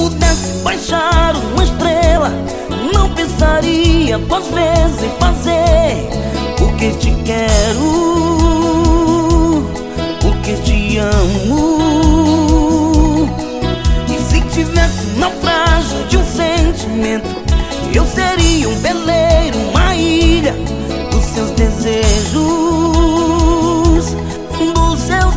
pudesse baixar uma estrela, não pensaria 2 vezes em fazer. Porque te quero, porque te amo. E se tivesse um naufrágio de um sentimento, eu seria um veleiro, uma ilha dos seus desejos, dos seus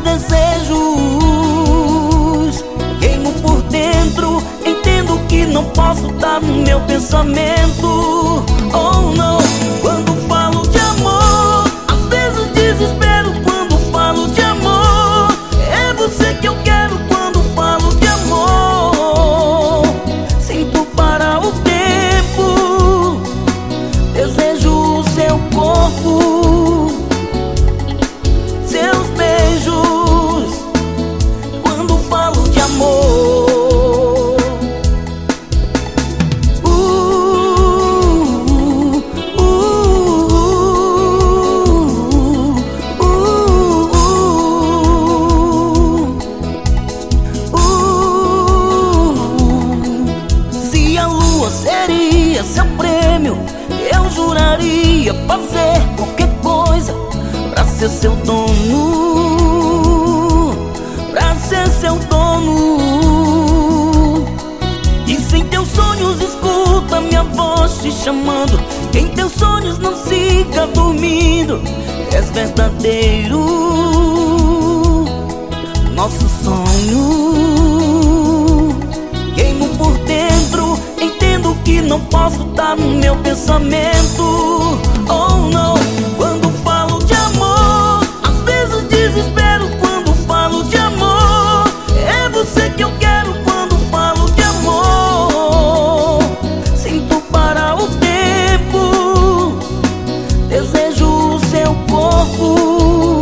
desejos. Queimo por dentro, entendo que não posso estar no meu pensamento. Oh não, quando falo de amor, às vezes desespero quando falo de amor. É você que eu quero quando falo de amor. Sinto parar o tempo, desejo o seu corpo, seus beijos, quando falo de amor. Se a lua seria seu prêmio, eu juraria fazer qualquer coisa pra ser seu dono, pra ser seu dono. E se em teus sonhos escuta minha voz te chamando, que em teus sonhos não siga dormindo, és verdadeiro, nosso sonho. Queimo por dentro, entendo que não posso estar no meu pensamento. Oh não, quando falo de amor, às vezes desespero quando falo de amor. É você que eu quero quando falo de amor. Sinto parar o tempo, desejo o seu corpo,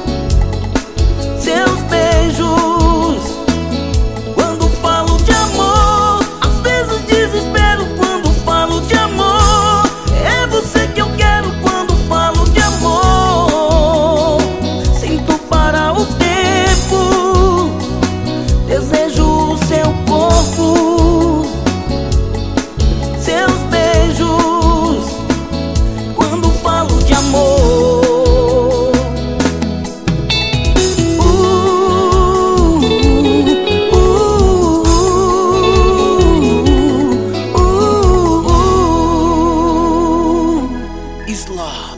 seus beijos, quando falo de amor. Às vezes desespero quando falo de amor. É você que eu quero quando falo de amor. Sinto parar o tempo, desejo o seu corpo, seus beijos, quando falo de amor. Is love.